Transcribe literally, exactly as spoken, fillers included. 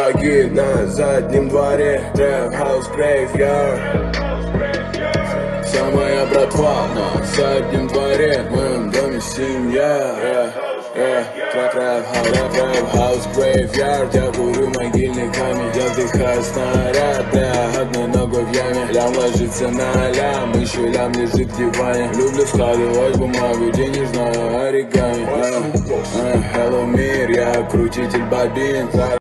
Шаги на заднем дворе, Trap House Graveyard. Вся моя братва на заднем дворе, в моем доме семья. yeah, yeah. Trap, trap, trap, trap House Graveyard. Я курю могильный камень, я вдыхаю снаряд, бля, одной ногой в яме. Лям ложится на лям, еще лям лежит в диване. Люблю складывать бумагу, денежную оригами. uh, uh, Hello, мир, я крутитель бобин.